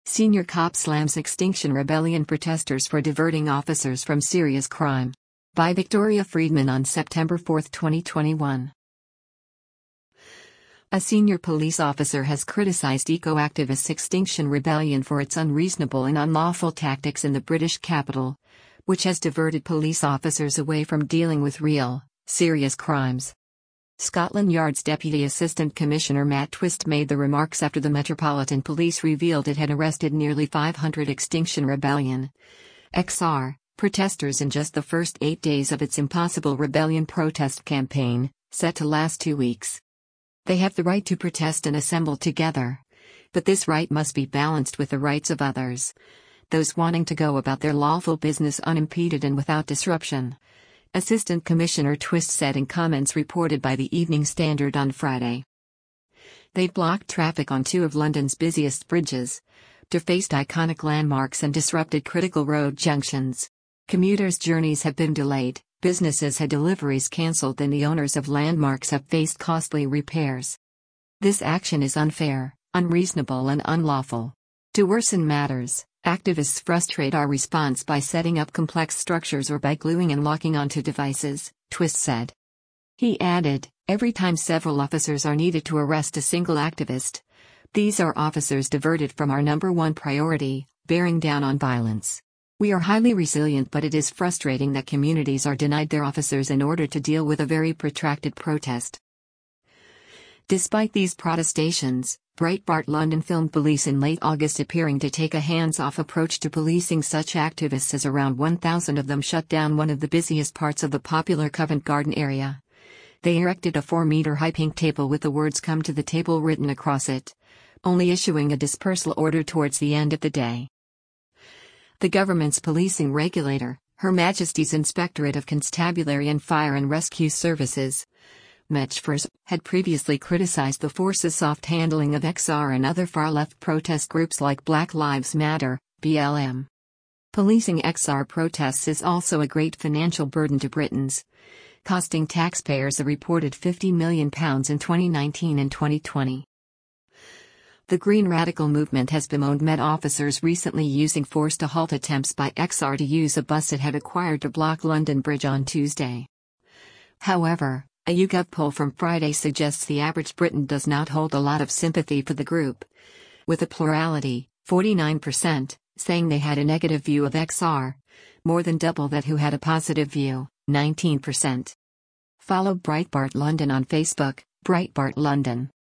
Senior cop slams Extinction Rebellion protesters for diverting officers from serious crime. By Victoria Friedman on September 4, 2021. A senior police officer has criticized eco-activist Extinction Rebellion for its unreasonable and unlawful tactics in the British capital, which has diverted police officers away from dealing with real, serious crimes. Scotland Yard's Deputy Assistant Commissioner Matt Twist made the remarks after the Metropolitan Police revealed it had arrested nearly 500 Extinction Rebellion (XR) protesters in just the first 8 days of its Impossible Rebellion protest campaign, set to last 2 weeks. They have the right to protest and assemble together. But this right must be balanced with the rights of others, those wanting to go about their lawful business unimpeded and without disruption. Assistant Commissioner Twist said in comments reported by the Evening Standard on Friday. They've blocked traffic on 2 of London's busiest bridges, defaced iconic landmarks and disrupted critical road junctions. Commuters' journeys have been delayed, businesses had deliveries cancelled and the owners of landmarks have faced costly repairs. This action is unfair, unreasonable and unlawful. To worsen matters, activists frustrate our response by setting up complex structures or by gluing and locking onto devices, Twist said. He added, every time several officers are needed to arrest a single activist, these are officers diverted from our number one priority, bearing down on violence. We are highly resilient, but it is frustrating that communities are denied their officers in order to deal with a very protracted protest. Despite these protestations, Breitbart London filmed police in late August appearing to take a hands-off approach to policing such activists as around 1,000 of them shut down one of the busiest parts of the popular Covent Garden area. They erected a 4-meter-high pink table with the words "Come to the table" written across it, only issuing a dispersal order towards the end of the day. The government's policing regulator, Her Majesty's Inspectorate of Constabulary and Fire and Rescue Services, MetFRS, had previously criticized the force's soft handling of XR and other far-left protest groups like Black Lives Matter, BLM. Policing XR protests is also a great financial burden to Britons, costing taxpayers a reported £50 million in 2019 and 2020. The Green Radical movement has bemoaned Met officers recently using force to halt attempts by XR to use a bus it had acquired to block London Bridge on Tuesday. However, a YouGov poll from Friday suggests the average Briton does not hold a lot of sympathy for the group, with a plurality, 49%, saying they had a negative view of XR, more than double that who had a positive view, 19%. Follow Breitbart London on Facebook, Breitbart London.